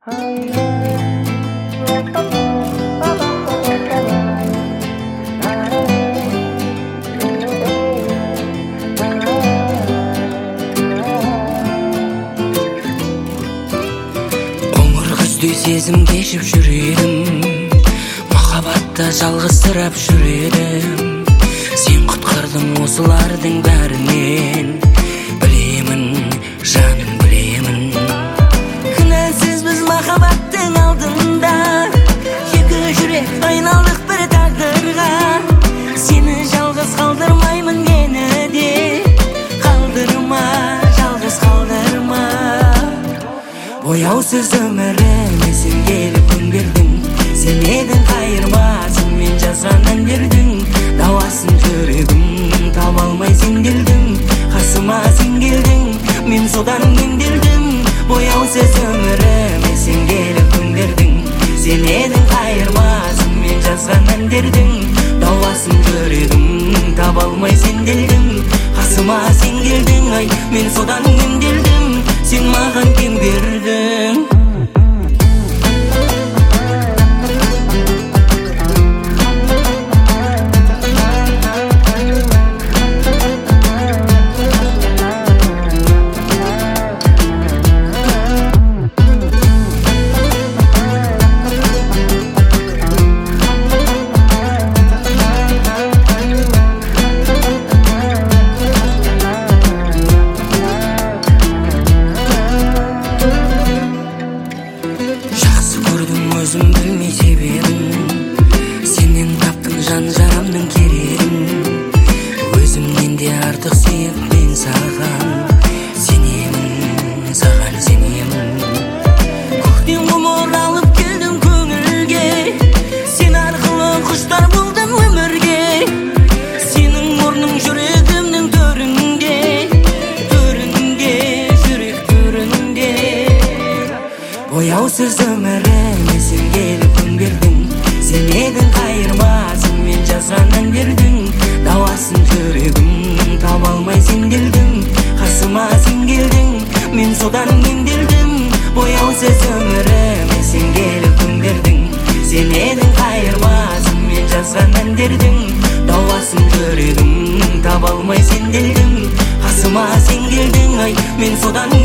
Сезім кешіп жүредім, махаббатта жалғызсырап жүредім. Сен құтқардың осылардың бәрінен, білемін, жаным білемін. Кінәсіз біз махаббаттың алдында, екі жүрек айналдық бір тағдырға. Сені жалғыз қалдырмаймын, мені де қалдырма, жалғыз қалдырма. Бояусыз өмірім сен келіп күн бердің, сен едің қайырмасын, мен жазған әндердің дауасын жүрегім таба алмай сенделдім. Қасыма сен келдің, мен содан емделдім. Бояусыз өмірім сен келіп күн бердің, сен едің қайырмасын, мен жазған әндердің дауасын жүрегім таба алмай сенделдім. Қасыма сен келдің, ай, мен содан емделдім. Сен маған кем бердің. Өзім білмей себебін, сенен таптың жан жарамның керегін. Өзімнен де артық сүйіп мен саған сенемін, саған сенемін. Көктен ғұмыр алып келдің көңілге, сен арқылы құштар болдым өмірге. Сенің орның жүрегімнің төрінде, төрінде, жүрек төрінде. Бояусыз өмірім сен келіп күн бердің, сен едің қайырмасын, мен жазған әндердің дауасын жүрегім таба алмай сенделдім. Қасыма сен келдің, мен содан емделдім. Бояусыз өмірім сен келіп күн бердің, сен едің қайырмасын, мен жазған әндердің дауасын жүрегім таба алмай сенделдім. Қасыма сен келдің, ай, мен содан